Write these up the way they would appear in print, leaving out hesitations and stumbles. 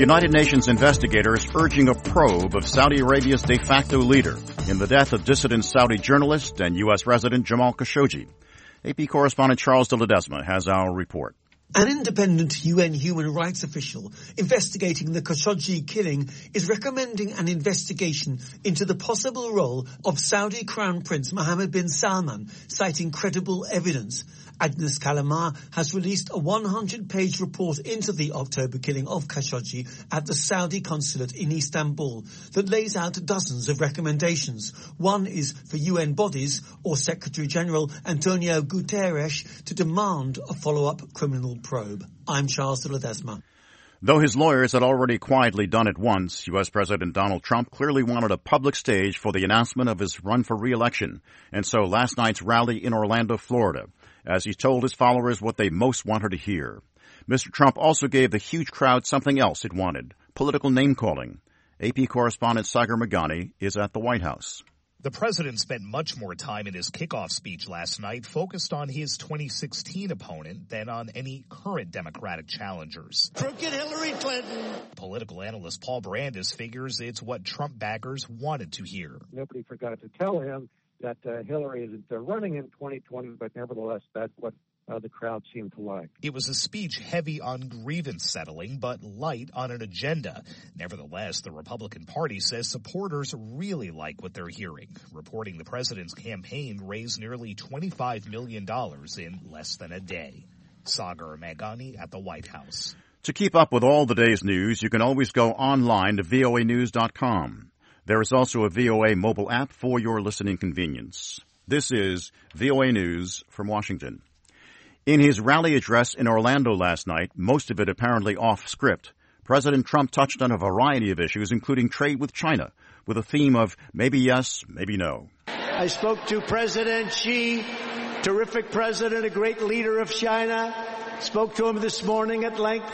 United Nations investigators urging a probe of Saudi Arabia's de facto leader in the death of dissident Saudi journalist and U.S. resident Jamal Khashoggi. AP correspondent Charles de Ledesma has our report. An independent UN human rights official investigating the Khashoggi killing is recommending an investigation into the possible role of Saudi Crown Prince Mohammed bin Salman, citing credible evidence. Agnes Kalamar has released a 100-page report into the October killing of Khashoggi at the Saudi consulate in Istanbul that lays out dozens of recommendations. One is for UN bodies or Secretary General Antonio Guterres to demand a follow-up criminal probe. I'm Charles de Ledesma. Though his lawyers had already quietly done it once, U.S. President Donald Trump clearly wanted a public stage for the announcement of his run for re-election. And so last night's rally in Orlando, Florida, as he told his followers what they most wanted to hear. Mr. Trump also gave the huge crowd something else it wanted, political name-calling. AP correspondent Sagar Meghani is at the White House. The president spent much more time in his kickoff speech last night focused on his 2016 opponent than on any current Democratic challengers. Crooked Hillary Clinton. Political analyst Paul Brandis figures it's what Trump backers wanted to hear. Nobody forgot to tell him that Hillary isn't running in 2020, but nevertheless, that's what the crowd seemed to like. It was a speech heavy on grievance settling, but light on an agenda. Nevertheless, the Republican Party says supporters really like what they're hearing, reporting the president's campaign raised nearly $25 million in less than a day. Sagar Meghani at the White House. To keep up with all the day's news, you can always go online to voanews.com. There is also a VOA mobile app for your listening convenience. This is VOA News from Washington. In his rally address in Orlando last night, most of it apparently off script, President Trump touched on a variety of issues, including trade with China, with a theme of maybe yes, maybe no. I spoke to President Xi, terrific president, a great leader of China. Spoke to him this morning at length,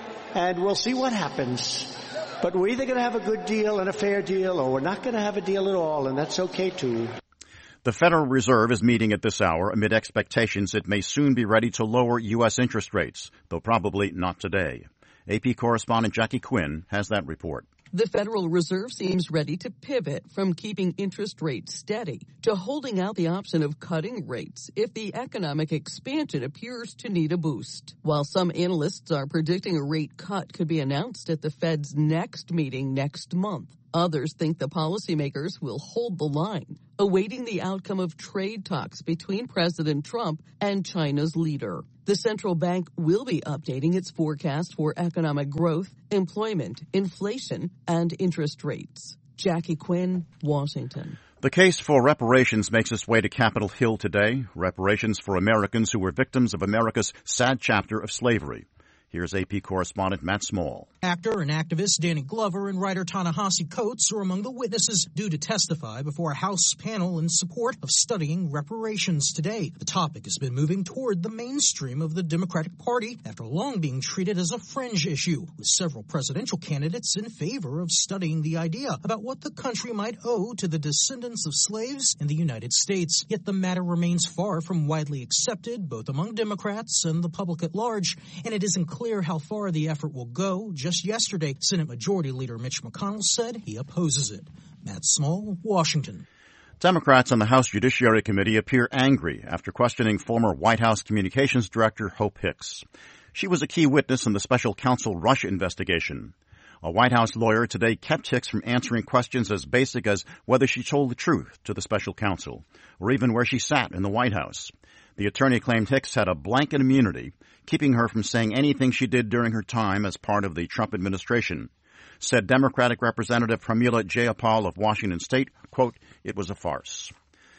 and we'll see what happens. But we're either going to have a good deal and a fair deal, or we're not going to have a deal at all, and that's okay, too. The Federal Reserve is meeting at this hour amid expectations it may soon be ready to lower U.S. interest rates, though probably not today. AP correspondent Jackie Quinn has that report. The Federal Reserve seems ready to pivot from keeping interest rates steady to holding out the option of cutting rates if the economic expansion appears to need a boost. While some analysts are predicting a rate cut could be announced at the Fed's next meeting next month, others think the policymakers will hold the line, awaiting the outcome of trade talks between President Trump and China's leader. The central bank will be updating its forecast for economic growth, employment, inflation, and interest rates. Jackie Quinn, Washington. The case for reparations makes its way to Capitol Hill today. Reparations for Americans who were victims of America's sad chapter of slavery. Here's AP correspondent Matt Small. Actor and activist Danny Glover and writer Ta-Nehisi Coates are among the witnesses due to testify before a House panel in support of studying reparations today. The topic has been moving toward the mainstream of the Democratic Party after long being treated as a fringe issue, with several presidential candidates in favor of studying the idea about what the country might owe to the descendants of slaves in the United States. Yet the matter remains far from widely accepted, both among Democrats and the public at large, and it isn't clear how far the effort will go. Just yesterday, Senate Majority Leader Mitch McConnell said he opposes it. Matt Small, Washington. Democrats on the House Judiciary Committee appear angry after questioning former White House Communications Director Hope Hicks. She was a key witness in the special counsel Russia investigation. A White House lawyer today kept Hicks from answering questions as basic as whether she told the truth to the special counsel, or even where she sat in the White House. The attorney claimed Hicks had a blanket immunity, keeping her from saying anything she did during her time as part of the Trump administration. Said Democratic Representative Pramila Jayapal of Washington State, quote, "It was a farce."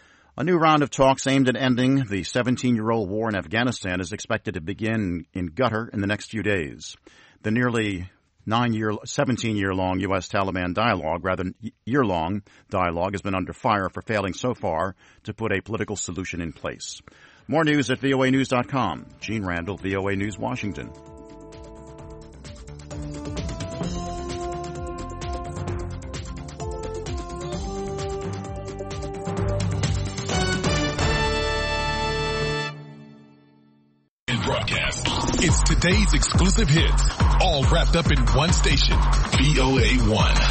A new round of talks aimed at ending the 17-year-old war in Afghanistan is expected to begin in Qatar in the next few days. The nearly 17-year-long U.S. Taliban dialogue, rather year-long dialogue, has been under fire for failing so far to put a political solution in place. More news at voanews.com. Gene Randall, VOA News, Washington. In broadcast, it's today's exclusive hits. all wrapped up in one station, VOA1.